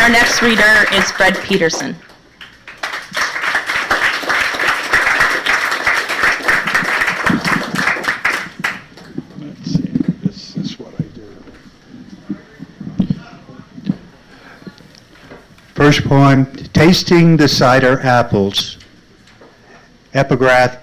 our next reader is Fred Peterson. Let's see, this is what I do. First poem, Tasting the Cider Apples. Epigraph,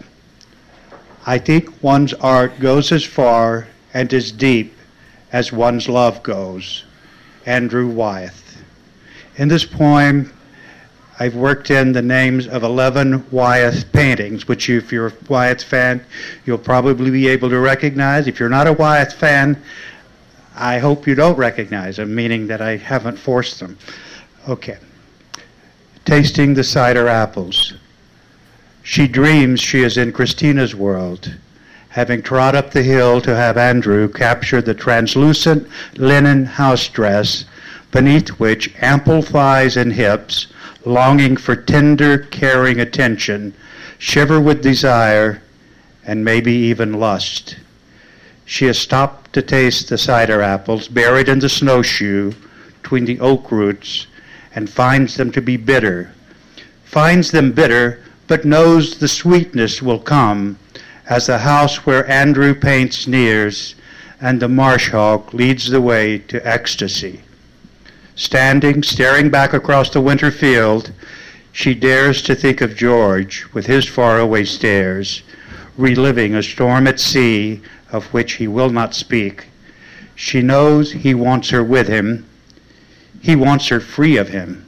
I think one's art goes as far and as deep as one's love goes. Andrew Wyeth. In this poem, I've worked in the names of 11 Wyeth paintings, which if you're a Wyeth fan, you'll probably be able to recognize. If you're not a Wyeth fan, I hope you don't recognize them, meaning that I haven't forced them. Okay. Tasting the Cider Apples. She dreams she is in Christina's world, having trod up the hill to have Andrew capture the translucent linen house dress beneath which ample thighs and hips, longing for tender, caring attention, shiver with desire and maybe even lust. She has stopped to taste the cider apples buried in the snowshoe between the oak roots and finds them to be bitter. Finds them bitter, but knows the sweetness will come as the house where Andrew paints nears and the marsh hawk leads the way to ecstasy. Standing, staring back across the winter field, she dares to think of George with his faraway stares, reliving a storm at sea of which he will not speak. She knows he wants her with him. He wants her free of him.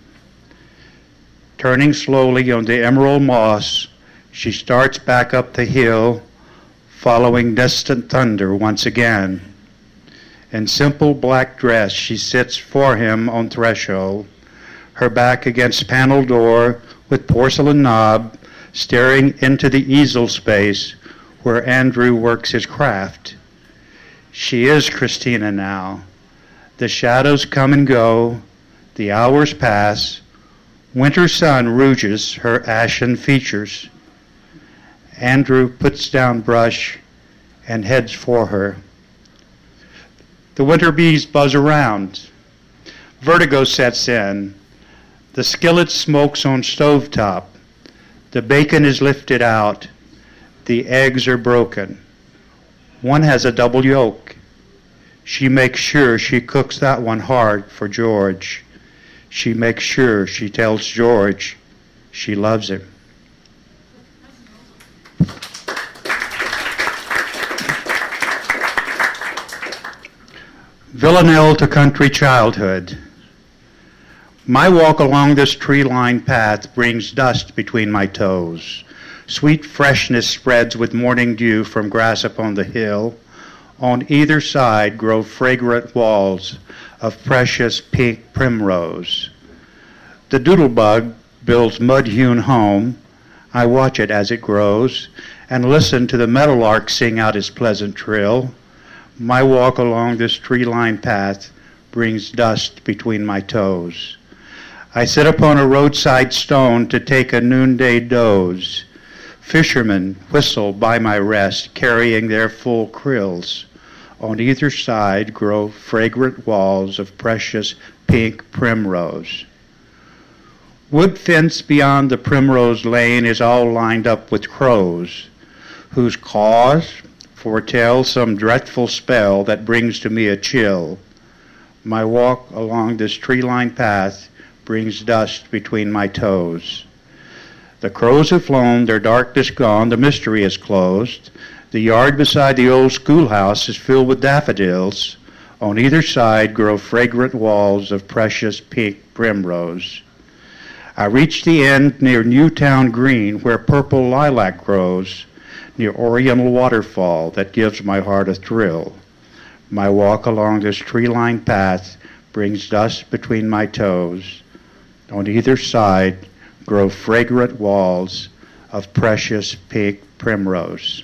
Turning slowly on the emerald moss, she starts back up the hill, following distant thunder once again. In simple black dress, she sits for him on threshold, her back against panel door with porcelain knob, staring into the easel space where Andrew works his craft. She is Christina now. The shadows come and go, the hours pass, winter sun rouges her ashen features. Andrew puts down brush and heads for her. The winter bees buzz around. Vertigo sets in. The skillet smokes on stovetop. The bacon is lifted out. The eggs are broken. One has a double yolk. She makes sure she cooks that one hard for George. She makes sure she tells George she loves him. Villanelle to Country Childhood. My walk along this tree-lined path brings dust between my toes. Sweet freshness spreads with morning dew from grass upon the hill. On either side grow fragrant walls of precious pink primrose. The doodlebug builds mud-hewn home. I watch it as it grows and listen to the meadowlark sing out his pleasant trill. My walk along this tree-lined path brings dust between my toes. I sit upon a roadside stone to take a noonday doze. Fishermen whistle by my rest, carrying their full krills. On either side grow fragrant walls of precious pink primrose. Wood fence beyond the primrose lane is all lined up with crows, whose caws foretell some dreadful spell that brings to me a chill. My walk along this tree-lined path brings dust between my toes. The crows have flown, their darkness gone, the mystery is closed. The yard beside the old schoolhouse is filled with daffodils. On either side grow fragrant walls of precious pink primrose. I reach the end near Newtown Green, where purple lilac grows, near Oriental Waterfall that gives my heart a thrill. My walk along this tree-lined path brings dust between my toes. On either side grow fragrant walls of precious pink primrose.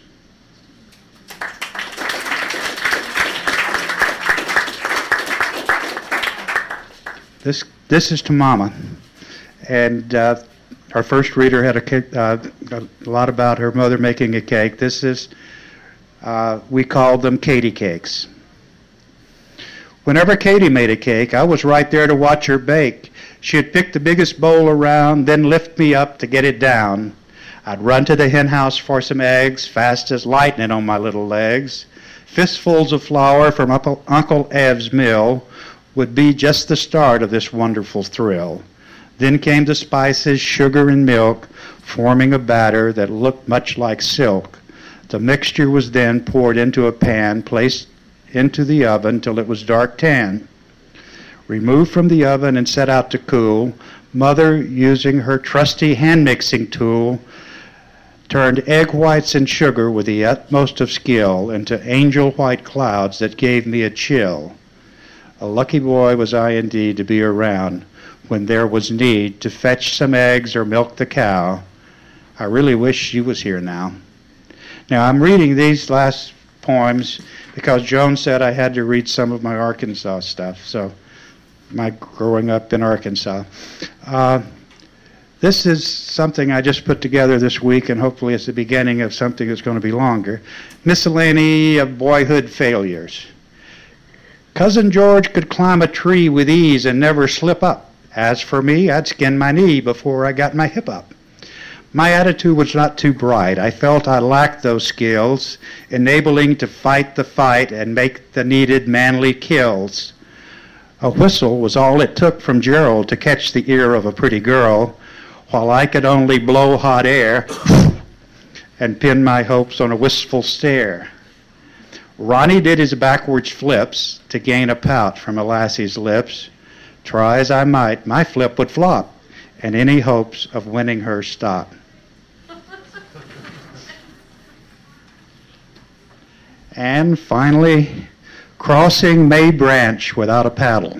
This is to Mama, and our first reader had a lot about her mother making a cake. This is, we called them Katie cakes. Whenever Katie made a cake, I was right there to watch her bake. She'd pick the biggest bowl around, then lift me up to get it down. I'd run to the hen house for some eggs, fast as lightning on my little legs. Fistfuls of flour from Uncle Ev's mill would be just the start of this wonderful thrill. Then came the spices, sugar, and milk, forming a batter that looked much like silk. The mixture was then poured into a pan, placed into the oven till it was dark tan. Removed from the oven and set out to cool, Mother, using her trusty hand-mixing tool, turned egg whites and sugar with the utmost of skill into angel white clouds that gave me a chill. A lucky boy was I indeed to be around when there was need to fetch some eggs or milk the cow. I really wish she was here now. Now, I'm reading these last poems because Joan said I had to read some of my Arkansas stuff, so my growing up in Arkansas. This is something I just put together this week, and hopefully it's the beginning of something that's going to be longer. Miscellany of boyhood failures. Cousin George could climb a tree with ease and never slip up. As for me, I'd skin my knee before I got my hip up. My attitude was not too bright. I felt I lacked those skills, enabling to fight the fight and make the needed manly kills. A whistle was all it took from Gerald to catch the ear of a pretty girl, while I could only blow hot air and pin my hopes on a wistful stare. Ronnie did his backwards flips to gain a pout from a lassie's lips. Try as I might, my flip would flop, and any hopes of winning her stop. And finally, crossing May Branch without a paddle.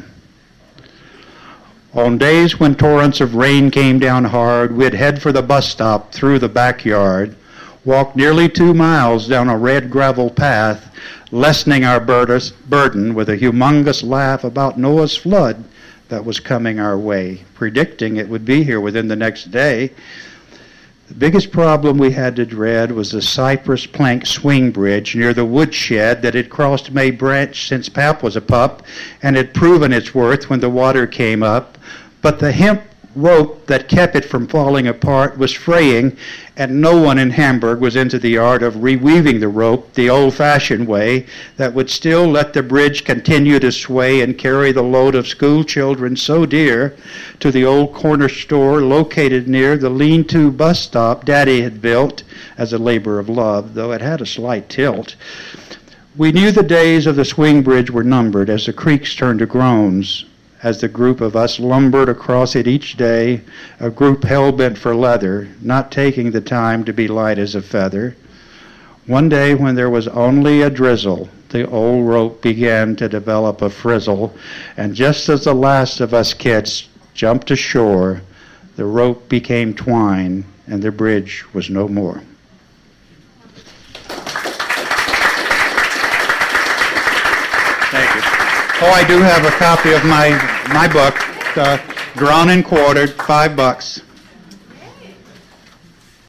On days when torrents of rain came down hard, we'd head for the bus stop through the backyard, walk nearly 2 miles down a red gravel path, lessening our burden with a humongous laugh about Noah's flood that was coming our way, predicting it would be here within the next day. The biggest problem we had to dread was the cypress plank swing bridge near the woodshed that had crossed May Branch since Pap was a pup and had proven its worth when the water came up. But the hemp rope that kept it from falling apart was fraying, and no one in Hamburg was into the art of reweaving the rope the old-fashioned way that would still let the bridge continue to sway and carry the load of school children so dear to the old corner store located near the lean-to bus stop Daddy had built as a labor of love, though it had a slight tilt. We knew the days of the swing bridge were numbered as the creaks turned to groans, as the group of us lumbered across it each day, a group hell-bent for leather, not taking the time to be light as a feather. One day when there was only a drizzle, the old rope began to develop a frizzle, and just as the last of us kids jumped ashore, the rope became twine, and the bridge was no more. Thank you. Oh, I do have a copy of my book, Drawn and Quartered, $5.